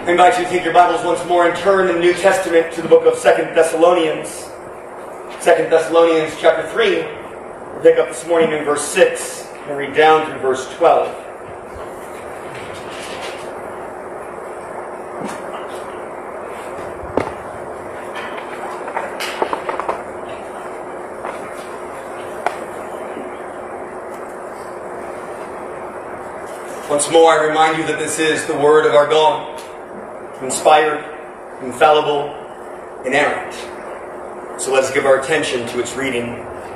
I invite you to take your Bibles once more and turn in the New Testament to the book of 2 Thessalonians. 2 Thessalonians chapter 3. We'll pick up this morning in verse 6 and read down through verse 12. Once more, I remind you that this is the Word of our God, inspired, infallible, inerrant. So let us give our attention to its reading.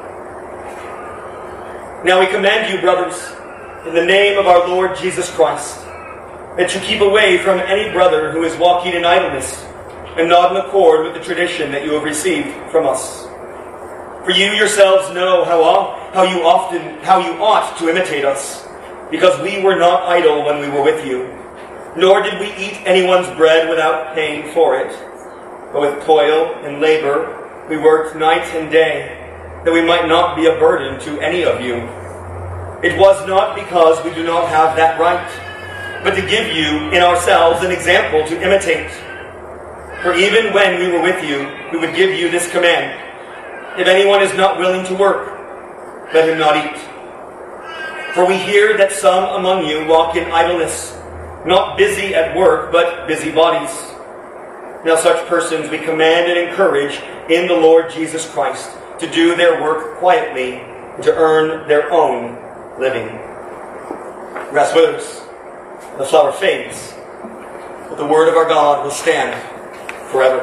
Now we command you, brothers, in the name of our Lord Jesus Christ, that you keep away from any brother who is walking in idleness and not in accord with the tradition that you have received from us. For you yourselves know how you ought to imitate us, because we were not idle when we were with you, nor did we eat anyone's bread without paying for it. But with toil and labor we worked night and day, that we might not be a burden to any of you. It was not because we do not have that right, but to give you in ourselves an example to imitate. For even when we were with you, we would give you this command: if anyone is not willing to work, let him not eat. For we hear that some among you walk in idleness, not busy at work, but busybodies. Now such persons we command and encourage in the Lord Jesus Christ to do their work quietly and to earn their own living. The grass withers, the flower fades, but the word of our God will stand forever.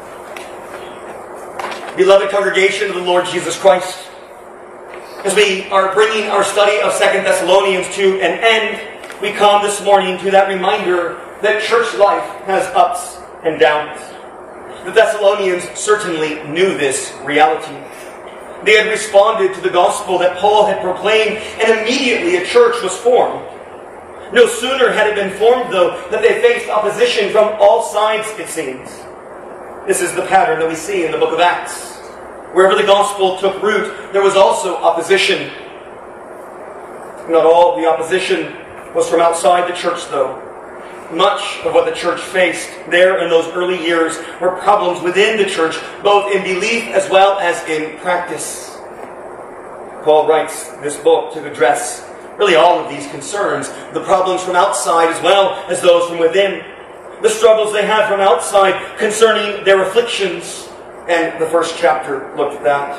Beloved congregation of the Lord Jesus Christ, as we are bringing our study of 2 Thessalonians to an end, we come this morning to that reminder that church life has ups and downs. The Thessalonians certainly knew this reality. They had responded to the gospel that Paul had proclaimed, and immediately a church was formed. No sooner had it been formed, though, that they faced opposition from all sides, it seems. This is the pattern that we see in the book of Acts. Wherever the gospel took root, there was also opposition. Not all the opposition was from outside the church, though. Much of what the church faced there in those early years were problems within the church, both in belief as well as in practice. Paul writes this book to address really all of these concerns, the problems from outside as well as those from within, the struggles they had from outside concerning their afflictions, and the first chapter looked at that.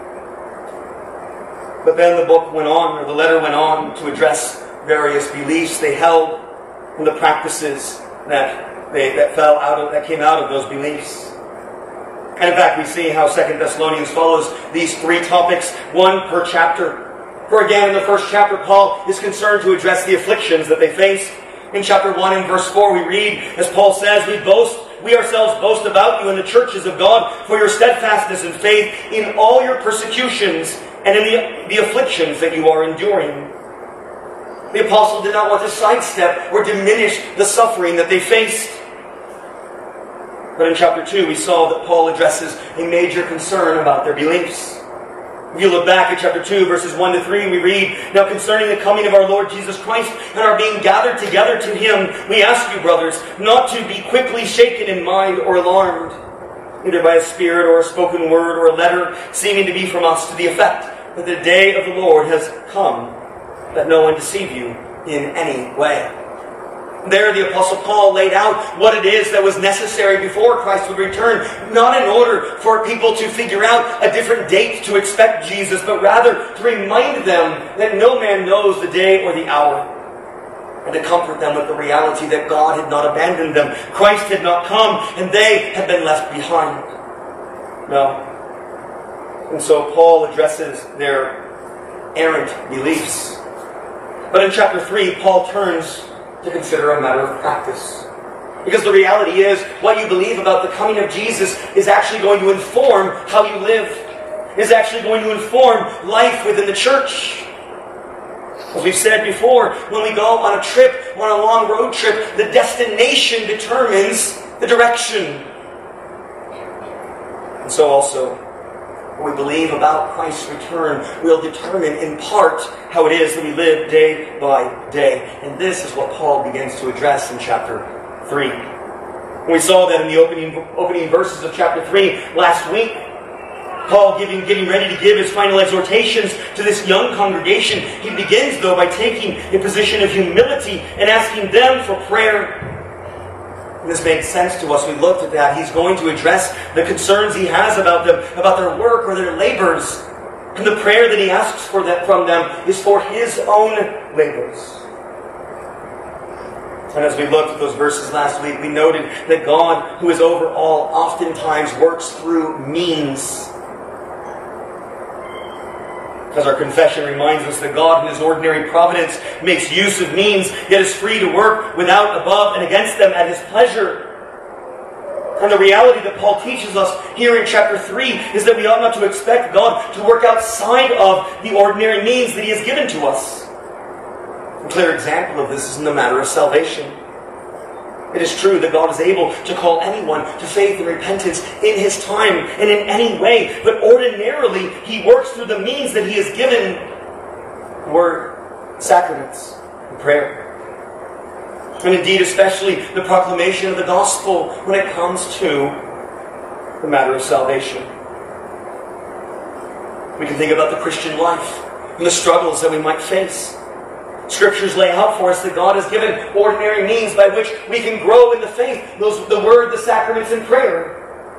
But then the book went on, or the letter went on, to address various beliefs they held and the practices that came out of those beliefs. And in fact, we see how 2 Thessalonians follows these three topics, one per chapter. For again, in the first chapter, Paul is concerned to address the afflictions that they faced. In chapter 1 and verse 4, we read, as Paul says, we ourselves boast about you in the churches of God for your steadfastness and faith in all your persecutions and in the afflictions that you are enduring. The apostle did not want to sidestep or diminish the suffering that they faced. But in chapter 2, we saw that Paul addresses a major concern about their beliefs. If you look back at chapter 2, verses 1 to 3, we read, now concerning the coming of our Lord Jesus Christ and our being gathered together to Him, we ask you, brothers, not to be quickly shaken in mind or alarmed, either by a spirit or a spoken word or a letter seeming to be from us, to the effect that the day of the Lord has come, let no one deceive you in any way. There the Apostle Paul laid out what it is that was necessary before Christ would return, not in order for people to figure out a different date to expect Jesus, but rather to remind them that no man knows the day or the hour, and to comfort them with the reality that God had not abandoned them, Christ had not come, and they had been left behind. No. And so Paul addresses their errant beliefs. But in chapter 3, Paul turns to consider a matter of practice. Because the reality is, what you believe about the coming of Jesus is actually going to inform how you live. Is actually going to inform life within the church. As we've said before, when we go on a trip, on a long road trip, the destination determines the direction. And so also, what we believe about Christ's return will determine in part how it is that we live day by day. And this is what Paul begins to address in chapter 3. We saw that in the opening verses of chapter 3 last week. Paul getting ready to give his final exhortations to this young congregation. He begins, though, by taking a position of humility and asking them for prayer. And this makes sense to us. We looked at that. He's going to address the concerns he has about them, about their work or their labors. And the prayer that he asks from them is for his own labors. And as we looked at those verses last week, we noted that God, who is over all, oftentimes works through means. As our confession reminds us that God, in His ordinary providence, makes use of means, yet is free to work without, above, and against them at His pleasure. And the reality that Paul teaches us here in chapter 3 is that we ought not to expect God to work outside of the ordinary means that He has given to us. A clear example of this is in the matter of salvation. It is true that God is able to call anyone to faith and repentance in His time and in any way, but ordinarily He works through the means that He has given: word, sacraments, and prayer. And indeed, especially the proclamation of the gospel when it comes to the matter of salvation. We can think about the Christian life and the struggles that we might face. Scriptures lay out for us that God has given ordinary means by which we can grow in the faith. The word, the sacraments, and prayer.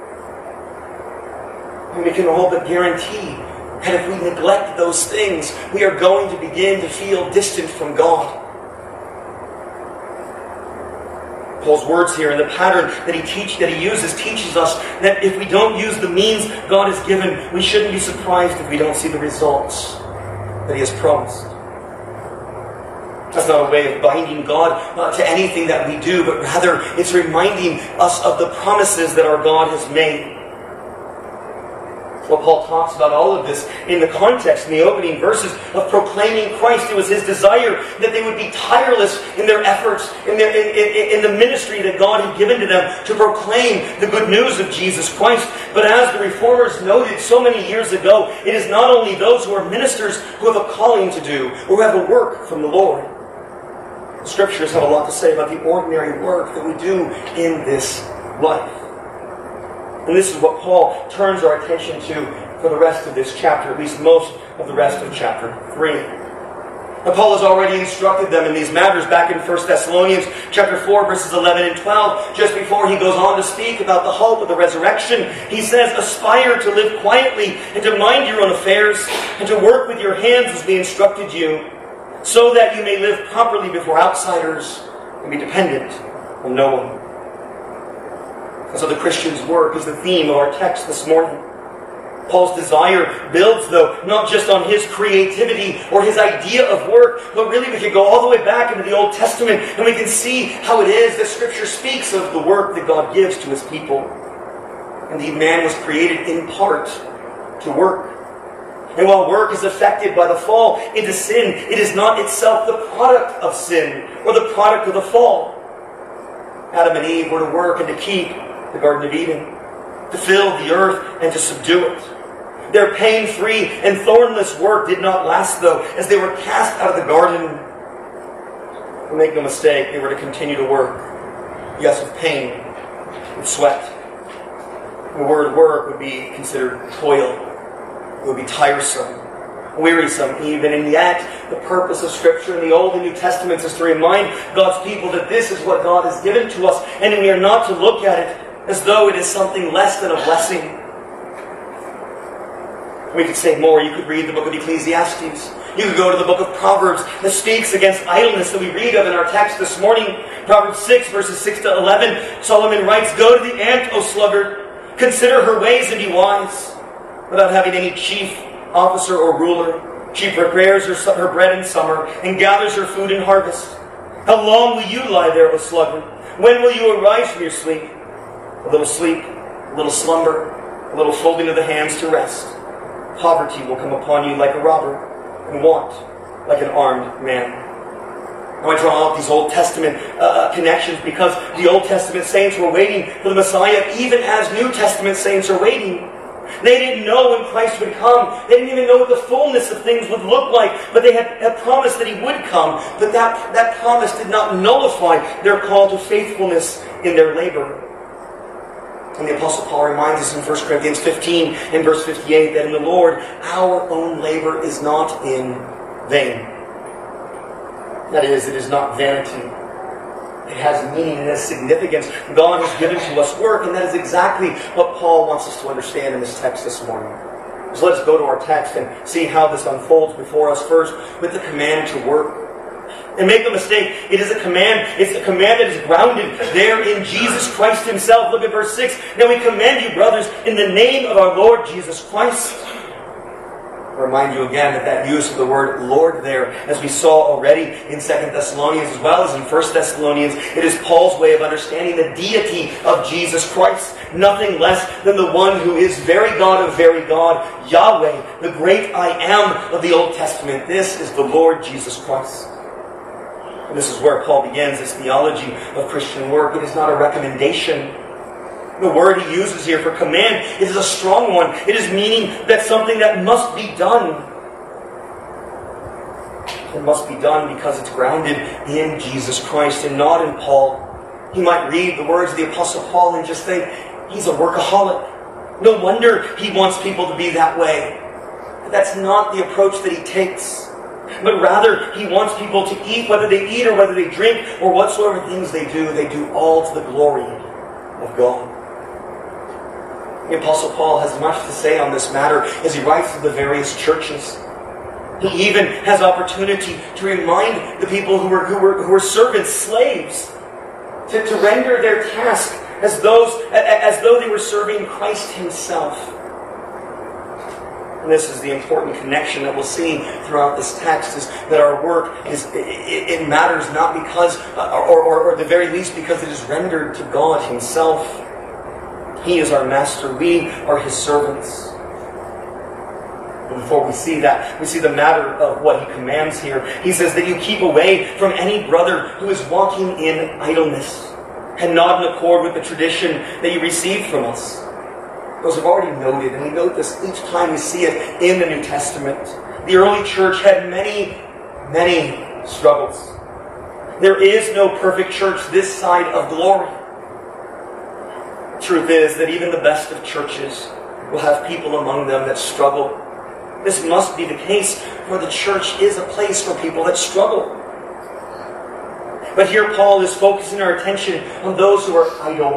And we can all but guarantee that if we neglect those things, we are going to begin to feel distant from God. Paul's words here and the pattern that he uses teaches us that if we don't use the means God has given, we shouldn't be surprised if we don't see the results that He has promised. That's not a way of binding God to anything that we do, but rather it's reminding us of the promises that our God has made. Well, Paul talks about all of this in the context, in the opening verses, of proclaiming Christ. It was his desire that they would be tireless in their efforts, in the ministry that God had given to them, to proclaim the good news of Jesus Christ. But as the Reformers noted so many years ago, it is not only those who are ministers who have a calling to do, or who have a work from the Lord. The Scriptures have a lot to say about the ordinary work that we do in this life. And this is what Paul turns our attention to for the rest of this chapter, at least most of the rest of chapter 3. And Paul has already instructed them in these matters back in 1 Thessalonians chapter 4, verses 11 and 12. Just before he goes on to speak about the hope of the resurrection, he says, "Aspire to live quietly and to mind your own affairs and to work with your hands as we instructed you, so that you may live properly before outsiders and be dependent on no one." And so the Christian's work is the theme of our text this morning. Paul's desire builds, though, not just on his creativity or his idea of work, but really we can go all the way back into the Old Testament and we can see how it is that Scripture speaks of the work that God gives to His people. Indeed, man was created in part to work. And while work is affected by the fall into sin, it is not itself the product of sin or the product of the fall. Adam and Eve were to work and to keep the Garden of Eden, to fill the earth and to subdue it. Their pain-free and thornless work did not last, though, as they were cast out of the garden. But make no mistake, they were to continue to work. Yes, with pain, with sweat. The word work would be considered toil. It would be tiresome, wearisome even. And yet, the purpose of Scripture in the Old and New Testaments is to remind God's people that this is what God has given to us, and we are not to look at it as though it is something less than a blessing. We could say more. You could read the book of Ecclesiastes. You could go to the book of Proverbs that speaks against idleness that we read of in our text this morning. Proverbs 6, verses 6 to 11, Solomon writes, "Go to the ant, O sluggard, consider her ways and be wise." Without having any chief, officer, or ruler, she prepares her bread in summer and gathers her food in harvest. How long will you lie there, O sluggard? When will you arise from your sleep? A little sleep, a little slumber, a little folding of the hands to rest. Poverty will come upon you like a robber, and want like an armed man. Now I draw out these Old Testament connections because the Old Testament saints were waiting for the Messiah even as New Testament saints are waiting. They didn't know when Christ would come. They didn't even know what the fullness of things would look like. But they had promised that He would come. But that promise did not nullify their call to faithfulness in their labor. And the Apostle Paul reminds us in 1 Corinthians 15 and verse 58 that in the Lord our own labor is not in vain. That is, it is not vanity. It has meaning, it has significance. God has given to us work, and that is exactly what Paul wants us to understand in this text this morning. So let's go to our text and see how this unfolds before us, first with the command to work. And make no mistake, it is a command. It's a command that is grounded there in Jesus Christ Himself. Look at verse 6. Now we command you, brothers, in the name of our Lord Jesus Christ. I remind you again that use of the word Lord there, as we saw already in 2 Thessalonians as well as in 1 Thessalonians, it is Paul's way of understanding the deity of Jesus Christ. Nothing less than the one who is very God of very God, Yahweh, the great I Am of the Old Testament. This is the Lord Jesus Christ. And this is where Paul begins his theology of Christian work. It is not a recommendation. The word he uses here for command is a strong one. It is meaning that something that must be done. It must be done because it's grounded in Jesus Christ and not in Paul. He might read the words of the Apostle Paul and just think, he's a workaholic. No wonder he wants people to be that way. But that's not the approach that he takes. But rather, he wants people to eat, whether they eat or whether they drink or whatsoever things they do all to the glory of God. The Apostle Paul has much to say on this matter as he writes to the various churches. He even has opportunity to remind the people who were servants, slaves, to render their task as though they were serving Christ Himself. And this is the important connection that we'll see throughout this text, is that our work it matters not because, or at the very least because it is rendered to God Himself. He is our master. We are His servants. But before we see that, we see the matter of what He commands here. He says that you keep away from any brother who is walking in idleness and not in accord with the tradition that you received from us. Those have already noted, and we note this each time we see it in the New Testament. The early church had many, many struggles. There is no perfect church this side of glory. Truth is that even the best of churches will have people among them that struggle. This must be the case, for the church is a place for people that struggle. But here Paul is focusing our attention on those who are idle.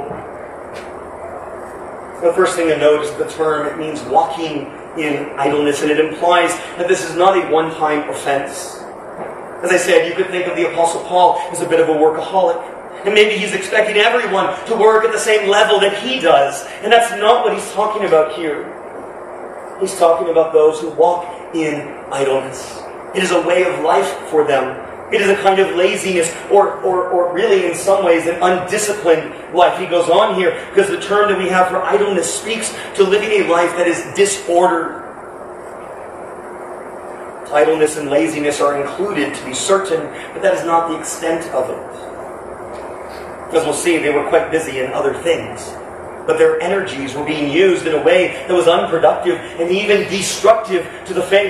The first thing to note is the term. It means walking in idleness, and it implies that this is not a one-time offense. As I said, you could think of the Apostle Paul as a bit of a workaholic. And maybe he's expecting everyone to work at the same level that he does. And that's not what he's talking about here. He's talking about those who walk in idleness. It is a way of life for them. It is a kind of laziness, or really in some ways an undisciplined life. He goes on here because the term that we have for idleness speaks to living a life that is disordered. Idleness and laziness are included, to be certain, but that is not the extent of it. As we'll see, they were quite busy in other things. But their energies were being used in a way that was unproductive and even destructive to the faith.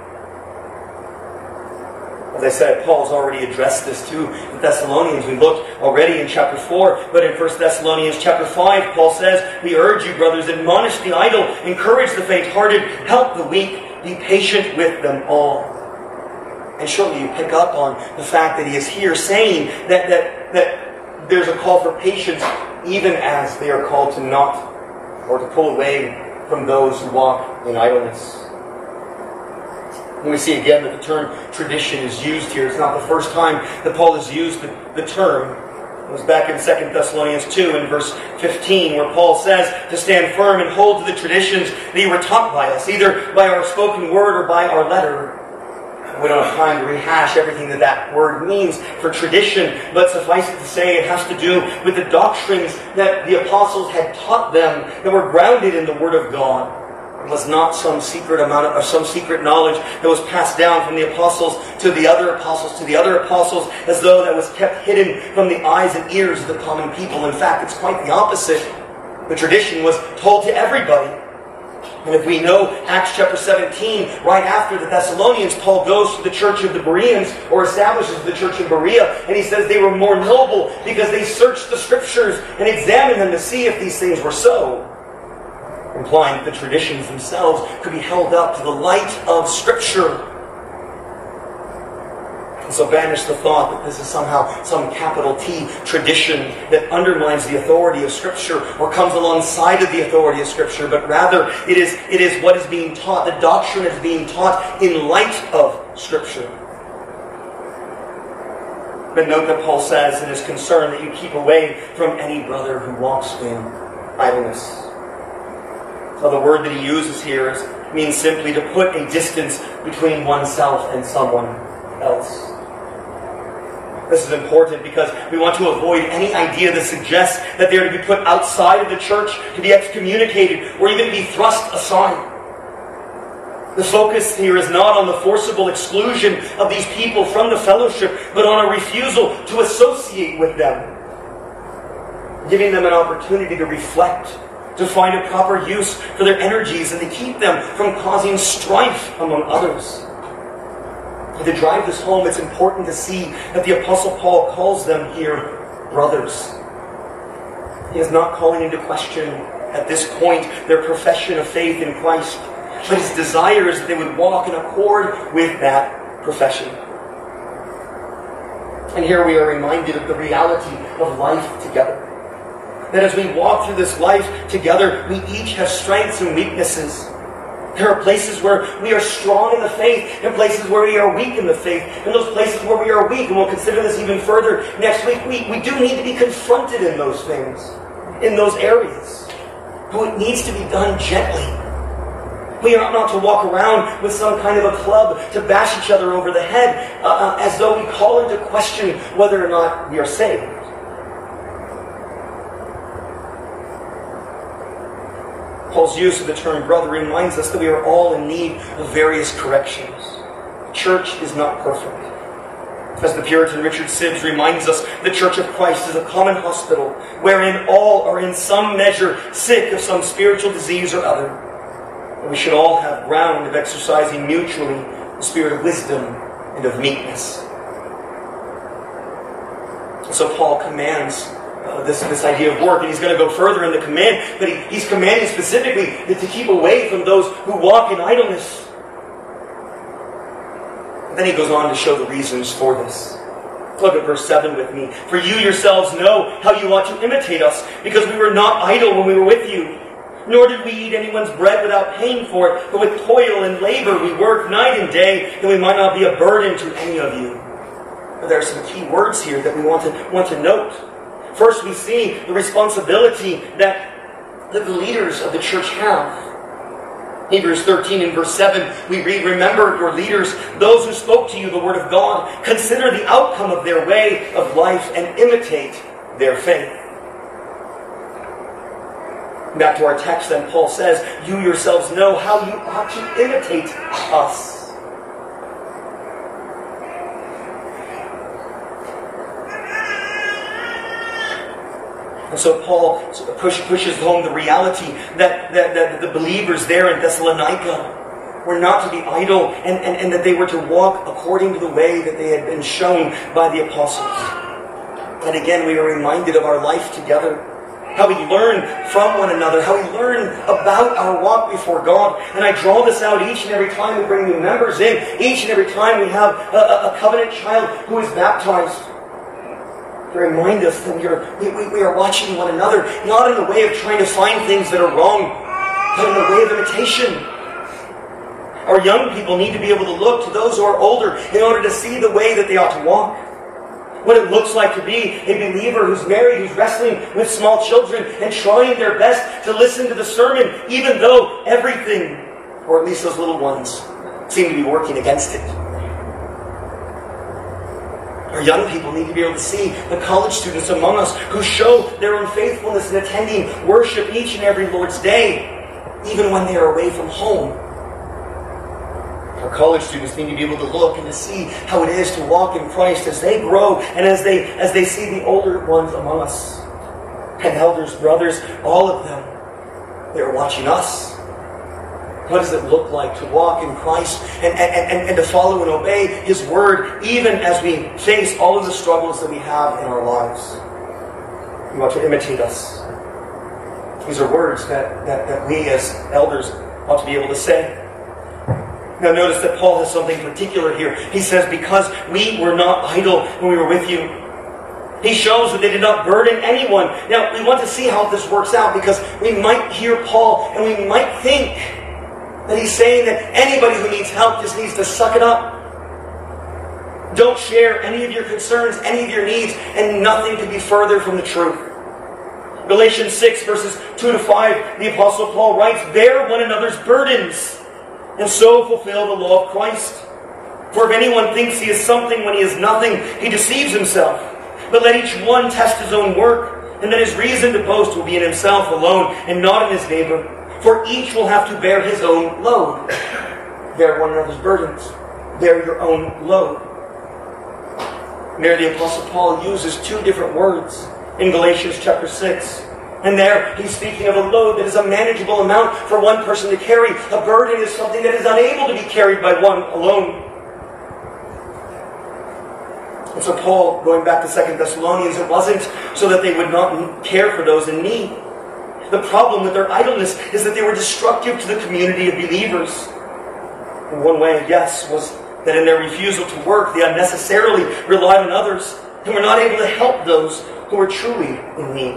As I said, Paul's already addressed this to the Thessalonians. We looked already in chapter 4, but in 1 Thessalonians chapter 5, Paul says, we urge you, brothers, admonish the idle, encourage the faint-hearted, help the weak, be patient with them all. And surely you pick up on the fact that he is here saying that there's a call for patience, even as they are called to not, or to pull away from those who walk in idleness. And we see again that the term tradition is used here. It's not the first time that Paul has used the term. It was back in 2 Thessalonians 2 in verse 15, where Paul says to stand firm and hold to the traditions that you were taught by us, either by our spoken word or by our letter. We don't have time to rehash everything that word means for tradition, but suffice it to say it has to do with the doctrines that the apostles had taught them that were grounded in the Word of God. It was not some secret knowledge that was passed down from the apostles to the other apostles, as though that was kept hidden from the eyes and ears of the common people. In fact, it's quite the opposite. The tradition was told to everybody. And if we know Acts chapter 17, right after the Thessalonians, Paul goes to the church of the Bereans, or establishes the church in Berea, and he says they were more noble because they searched the Scriptures and examined them to see if these things were so. Implying that the traditions themselves could be held up to the light of Scripture. And so banish the thought that this is somehow some capital T tradition that undermines the authority of Scripture or comes alongside of the authority of Scripture, but rather it is what is being taught. The doctrine is being taught in light of Scripture. But note that Paul says in his concern that you keep away from any brother who walks in idleness. So the word that he uses here means simply to put a distance between oneself and someone else. This is important because we want to avoid any idea that suggests that they are to be put outside of the church, to be excommunicated, or even be thrust aside. The focus here is not on the forcible exclusion of these people from the fellowship, but on a refusal to associate with them, giving them an opportunity to reflect, to find a proper use for their energies, and to keep them from causing strife among others. And to drive this home, it's important to see that the Apostle Paul calls them here brothers. He is not calling into question at this point their profession of faith in Christ, but his desire is that they would walk in accord with that profession. And here we are reminded of the reality of life together. That as we walk through this life together, we each have strengths and weaknesses. There are places where we are strong in the faith and places where we are weak in the faith. And those places where we are weak, and we'll consider this even further next week, we do need to be confronted in those things, in those areas. But it needs to be done gently. We are not to walk around with some kind of a club to bash each other over the head as though we call into question whether or not we are saved. Paul's use of the term brother reminds us that we are all in need of various corrections. Church is not perfect. As the Puritan Richard Sibbes reminds us, the Church of Christ is a common hospital wherein all are in some measure sick of some spiritual disease or other. And we should all have ground of exercising mutually the spirit of wisdom and of meekness. So Paul commands this idea of work, and he's going to go further in the command, but he's commanding specifically to keep away from those who walk in idleness. And then he goes on to show the reasons for this. Look at verse 7 with me. For you yourselves know how you ought to imitate us, because we were not idle when we were with you. Nor did we eat anyone's bread without paying for it, but with toil and labor we worked night and day, that we might not be a burden to any of you. But there are some key words here that we want to note. First, we see the responsibility that the leaders of the church have. Hebrews 13 and verse 7, we read, remember your leaders, those who spoke to you the word of God. Consider the outcome of their way of life and imitate their faith. Back to our text then, Paul says, you yourselves know how you ought to imitate us. And so Paul pushes home the reality that the believers there in Thessalonica were not to be idle and that they were to walk according to the way that they had been shown by the apostles. And again, we are reminded of our life together, how we learn from one another, how we learn about our walk before God. And I draw this out each and every time we bring new members in, each and every time we have a covenant child who is baptized. To remind us that we are watching one another, not in the way of trying to find things that are wrong, but in the way of imitation. Our young people need to be able to look to those who are older in order to see the way that they ought to walk. What it looks like to be a believer who's married, who's wrestling with small children and trying their best to listen to the sermon, even though everything, or at least those little ones, seem to be working against it. Our young people need to be able to see the college students among us who show their unfaithfulness in attending worship each and every Lord's Day, even when they are away from home. Our college students need to be able to look and to see how it is to walk in Christ as they grow and as they see the older ones among us. And elders, brothers, all of them, they are watching us. What does it look like to walk in Christ and to follow and obey His Word, even as we face all of the struggles that we have in our lives? We want to imitate us. These are words that we as elders ought to be able to say. Now notice that Paul has something particular here. He says, because we were not idle when we were with you. He shows that they did not burden anyone. Now, we want to see how this works out, because we might hear Paul and we might think that he's saying that anybody who needs help just needs to suck it up. Don't share any of your concerns, any of your needs, and nothing could be further from the truth. Galatians 6, verses 2 to 5, the Apostle Paul writes, bear one another's burdens, and so fulfill the law of Christ. For if anyone thinks he is something when he is nothing, he deceives himself. But let each one test his own work, and then his reason to boast will be in himself alone, and not in his neighbor. For each will have to bear his own load. Bear one another's burdens. Bear your own load. And there the Apostle Paul uses two different words in Galatians chapter 6. And there he's speaking of a load that is a manageable amount for one person to carry. A burden is something that is unable to be carried by one alone. And so Paul, going back to 2 Thessalonians, it wasn't so that they would not care for those in need. The problem with their idleness is that they were destructive to the community of believers. In one way, yes, was that in their refusal to work, they unnecessarily relied on others and were not able to help those who were truly in need.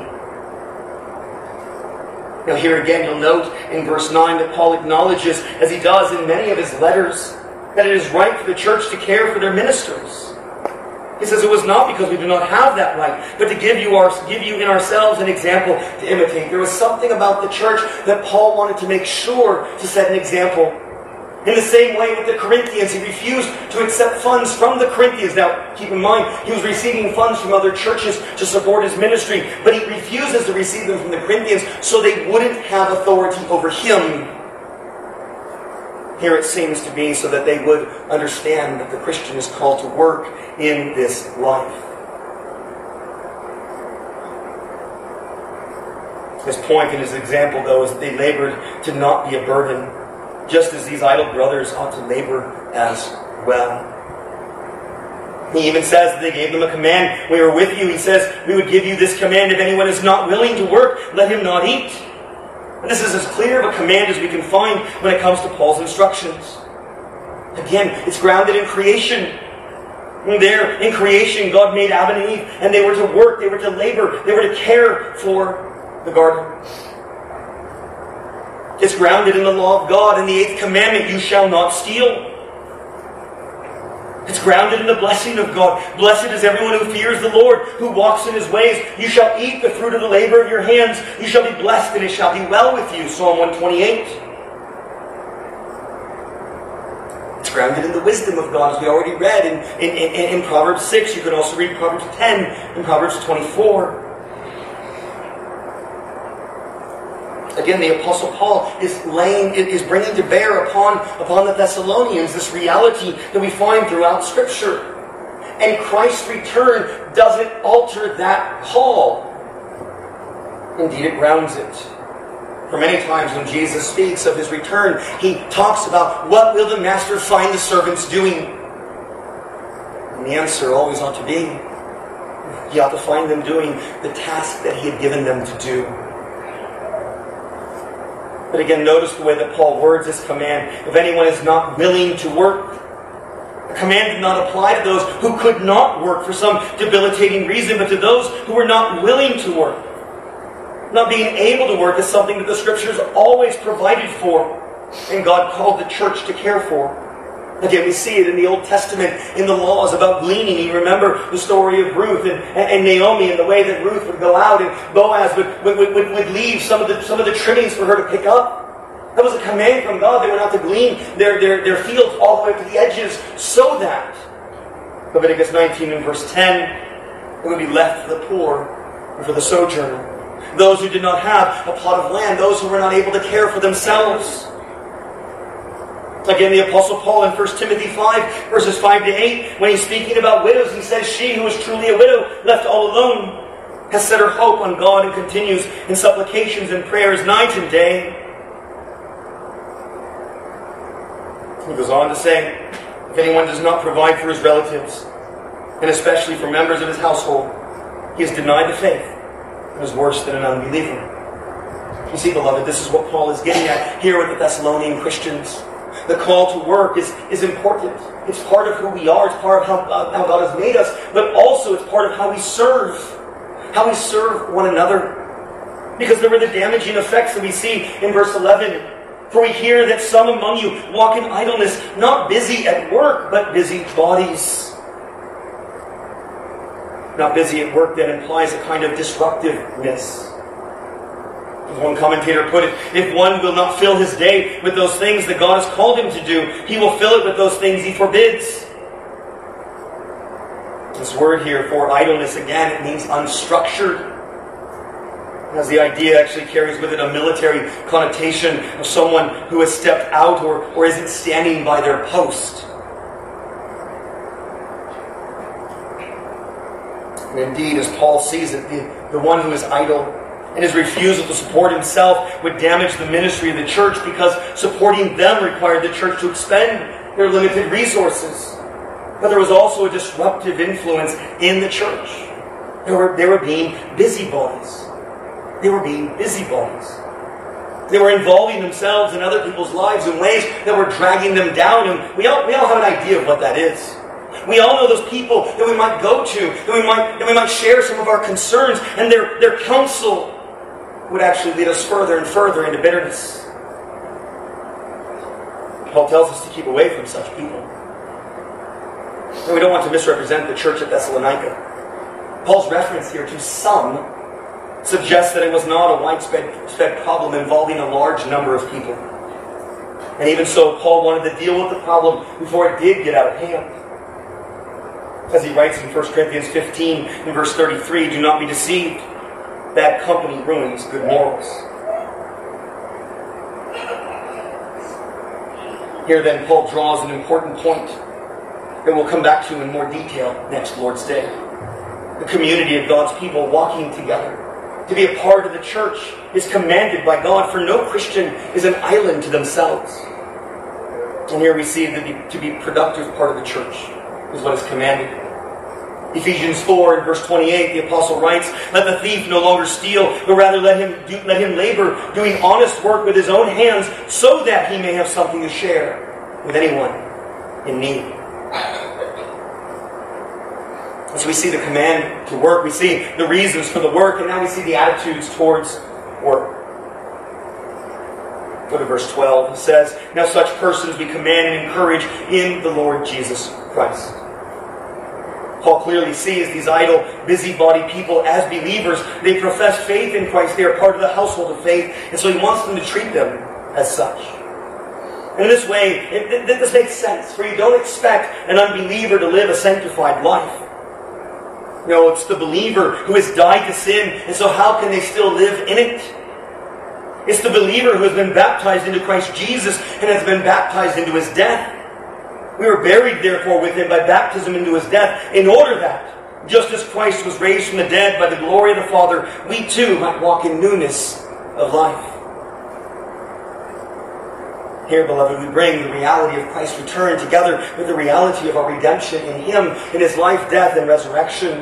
Now here again, you'll note in verse 9 that Paul acknowledges, as he does in many of his letters, that it is right for the church to care for their ministers. He says it was not because we do not have that right, but to give you in ourselves an example to imitate. There was something about the church that Paul wanted to make sure to set an example. In the same way with the Corinthians, he refused to accept funds from the Corinthians. Now, keep in mind, he was receiving funds from other churches to support his ministry, but he refuses to receive them from the Corinthians so they wouldn't have authority over him. Here it seems to be so that they would understand that the Christian is called to work in this life. His point in his example, though, is that they labored to not be a burden, just as these idle brothers ought to labor as well. He even says that they gave them a command. We were with you. He says, we would give you this command. If anyone is not willing to work, let him not eat. And this is as clear of a command as we can find when it comes to Paul's instructions. Again, it's grounded in creation. And there, in creation, God made Adam and Eve, and they were to work, they were to labor, they were to care for the garden. It's grounded in the law of God. In the 8th commandment, you shall not steal. It's grounded in the blessing of God. Blessed is everyone who fears the Lord, who walks in His ways. You shall eat the fruit of the labor of your hands. You shall be blessed, and it shall be well with you. Psalm 128. It's grounded in the wisdom of God, as we already read in Proverbs 6. You can also read Proverbs 10 and Proverbs 24. Again, the Apostle Paul is bringing to bear upon the Thessalonians this reality that we find throughout Scripture. And Christ's return doesn't alter that call. Indeed, it grounds it. For many times when Jesus speaks of His return, He talks about what will the Master find the servants doing? And the answer always ought to be, He ought to find them doing the task that He had given them to do. But again, notice the way that Paul words this command. If anyone is not willing to work, the command did not apply to those who could not work for some debilitating reason, but to those who were not willing to work. Not being able to work is something that the Scriptures always provided for, and God called the church to care for. Again, we see it in the Old Testament, in the laws about gleaning. You remember the story of Ruth and Naomi, and the way that Ruth would go out and Boaz would leave some of the trimmings for her to pick up. That was a command from God. They were not to glean their fields all the way to the edges, so that, Leviticus 19 and verse 10, it would be left for the poor and for the sojourner. Those who did not have a plot of land, those who were not able to care for themselves. Again, the Apostle Paul in 1 Timothy 5, verses 5 to 8, when he's speaking about widows, he says, she who is truly a widow, left all alone, has set her hope on God and continues in supplications and prayers night and day. He goes on to say, if anyone does not provide for his relatives, and especially for members of his household, he has denied the faith and is worse than an unbeliever. You see, beloved, this is what Paul is getting at here with the Thessalonian Christians. The call to work is important. It's part of who we are. It's part of how God has made us. But also it's part of how we serve. How we serve one another. Because there were the damaging effects that we see in verse 11. For we hear that some among you walk in idleness, not busy at work, but busy bodies. Not busy at work then implies a kind of disruptiveness. As one commentator put it, if one will not fill his day with those things that God has called him to do, he will fill it with those things he forbids. This word here for idleness, again, it means unstructured. As the idea actually carries with it a military connotation of someone who has stepped out or isn't standing by their post. And indeed, as Paul sees it, the one who is idle and his refusal to support himself would damage the ministry of the church, because supporting them required the church to expend their limited resources. But there was also a disruptive influence in the church. They were being busybodies. They were being busybodies. They were involving themselves in other people's lives in ways that were dragging them down. And we all have an idea of what that is. We all know those people that we might go to, that we might share some of our concerns, and their counsel would actually lead us further and further into bitterness. Paul tells us to keep away from such people. And we don't want to misrepresent the church at Thessalonica. Paul's reference here to some suggests that it was not a widespread problem involving a large number of people. And even so, Paul wanted to deal with the problem before it did get out of hand. As he writes in 1 Corinthians 15, in verse 33, do not be deceived. Bad company ruins good morals. Here then, Paul draws an important point that we'll come back to in more detail next Lord's Day. The community of God's people walking together. To be a part of the church is commanded by God, for no Christian is an island to themselves. And here we see that to be productive part of the church is what is commanded. Ephesians 4 and verse 28, the apostle writes, let the thief no longer steal, but rather let him labor, doing honest work with his own hands, so that he may have something to share with anyone in need. As we see the command to work, we see the reasons for the work, and now we see the attitudes towards work. Go to verse 12. It says, now such persons we command and encourage in the Lord Jesus Christ. Paul clearly sees these idle, busybody people as believers. They profess faith in Christ. They are part of the household of faith. And so he wants them to treat them as such. And in this way, this makes sense. For you don't expect an unbeliever to live a sanctified life. No, it's the believer who has died to sin. And so how can they still live in it? It's the believer who has been baptized into Christ Jesus and has been baptized into his death. We were buried, therefore, with him by baptism into his death, in order that, just as Christ was raised from the dead by the glory of the Father, we too might walk in newness of life. Here, beloved, we bring the reality of Christ's return together with the reality of our redemption in him, in his life, death, and resurrection.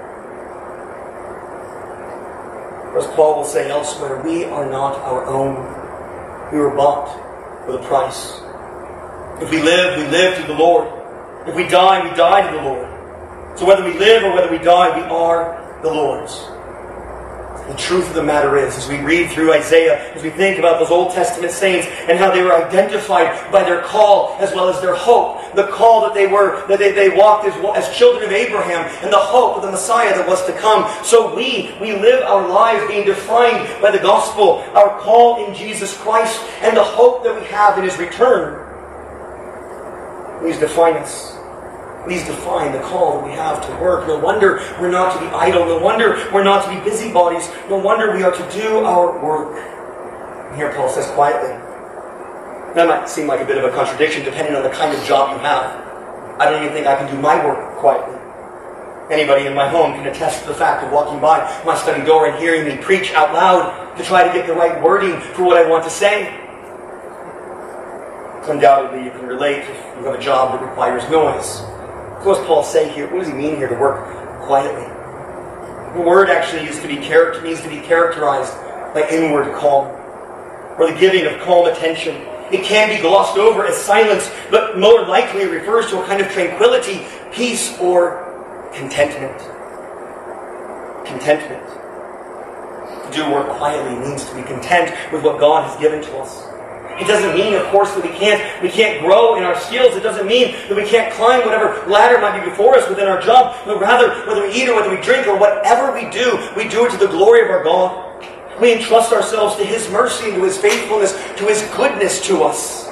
As Paul will say elsewhere, we are not our own. We were bought with a price. If we live, we live to the Lord. If we die, we die to the Lord. So whether we live or whether we die, we are the Lord's. The truth of the matter is, as we read through Isaiah, as we think about those Old Testament saints and how they were identified by their call as well as their hope, the call that they walked as children of Abraham, and the hope of the Messiah that was to come. So we live our lives being defined by the gospel, our call in Jesus Christ, and the hope that we have in his return. Please define us. Please define the call that we have to work. No wonder we're not to be idle. No wonder we're not to be busybodies. No wonder we are to do our work. And here Paul says quietly. That might seem like a bit of a contradiction depending on the kind of job you have. I don't even think I can do my work quietly. Anybody in my home can attest to the fact of walking by my study door and hearing me preach out loud to try to get the right wording for what I want to say. Undoubtedly, you can relate if you have a job that requires noise. So what does Paul say here? What does he mean here to work quietly? The word actually needs to be characterized by inward calm, or the giving of calm attention. It can be glossed over as silence, but more likely it refers to a kind of tranquility, peace, or contentment. Contentment. To do work quietly means to be content with what God has given to us. It doesn't mean, of course, that we can't grow in our skills. It doesn't mean that we can't climb whatever ladder might be before us within our job. But rather, whether we eat or whether we drink or whatever we do it to the glory of our God. We entrust ourselves to His mercy and to His faithfulness, to His goodness to us.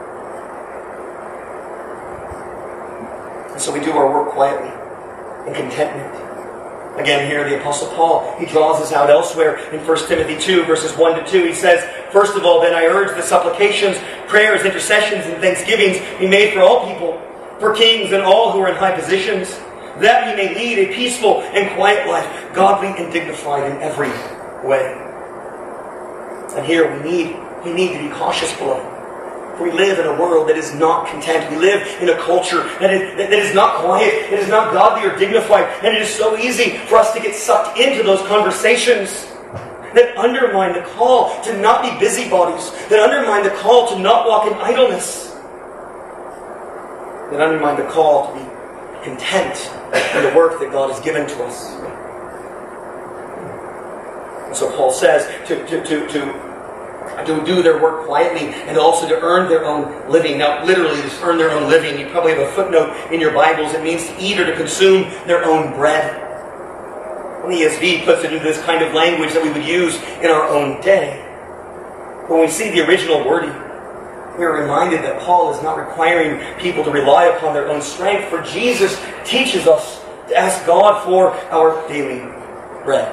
And so we do our work quietly, in contentment. Again, here the Apostle Paul, he draws this out elsewhere in 1 Timothy 2, verses 1 to 2. He says, "First of all, then I urge that supplications, prayers, intercessions, and thanksgivings be made for all people, for kings and all who are in high positions, that we may lead a peaceful and quiet life, godly and dignified in every way." And here we need to be cautious, beloved. We live in a world that is not content. We live in a culture that is not quiet, it is not godly or dignified, and it is so easy for us to get sucked into those conversations that undermine the call to not be busybodies, that undermine the call to not walk in idleness, that undermine the call to be content in the work that God has given to us. And so Paul says to do their work quietly and also to earn their own living. Now, literally, just earn their own living. You probably have a footnote in your Bibles. It means to eat or to consume their own bread. And the ESV puts it into this kind of language that we would use in our own day. When we see the original wording, we are reminded that Paul is not requiring people to rely upon their own strength, for Jesus teaches us to ask God for our daily bread.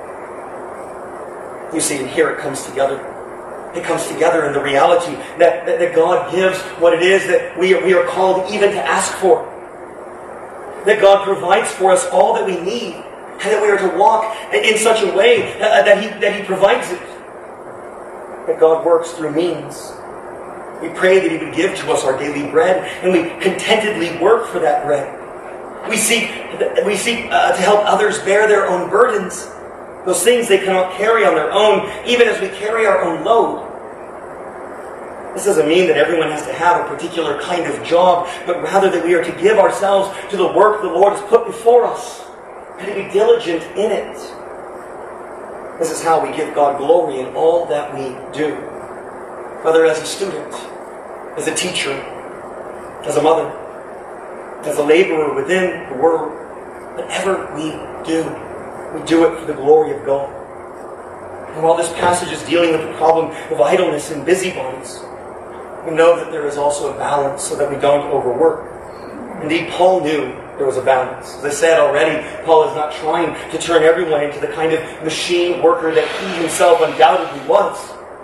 You see, and here it comes together. It comes together in the reality that God gives what it is that we are called even to ask for. That God provides for us all that we need, and that we are to walk in such a way that He provides it. That God works through means. We pray that He would give to us our daily bread, and we contentedly work for that bread. We seek to help others bear their own burdens. Those things they cannot carry on their own, even as we carry our own load. This doesn't mean that everyone has to have a particular kind of job, but rather that we are to give ourselves to the work the Lord has put before us, and to be diligent in it. This is how we give God glory in all that we do. Whether as a student, as a teacher, as a mother, as a laborer within the world, whatever we do it for the glory of God. And while this passage is dealing with the problem of idleness and busybodies, we know that there is also a balance so that we don't overwork. Indeed, Paul knew there was a balance. As I said already, Paul is not trying to turn everyone into the kind of machine worker that he himself undoubtedly was.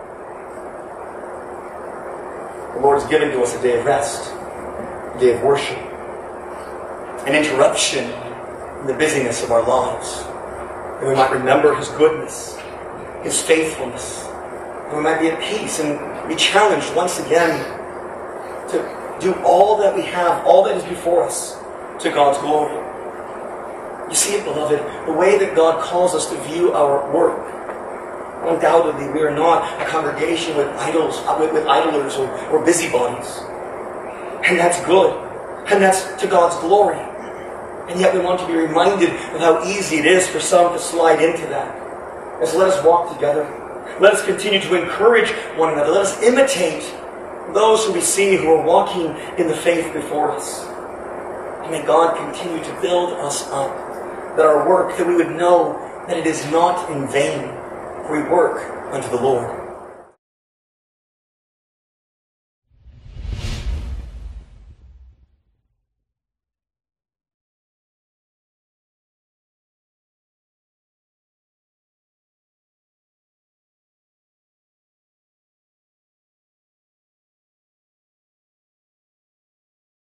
The Lord has given to us a day of rest, a day of worship, an interruption in the busyness of our lives. That we might remember His goodness, His faithfulness, and we might be at peace and be challenged once again to do all that we have, all that is before us, to God's glory. You see it, beloved, the way that God calls us to view our work. Undoubtedly, we are not a congregation with idlers or busybodies. And that's good. And that's to God's glory. And yet we want to be reminded of how easy it is for some to slide into that. And so let us walk together. Let us continue to encourage one another. Let us imitate those who we see who are walking in the faith before us. And may God continue to build us up. That our work, that we would know that it is not in vain. For we work unto the Lord.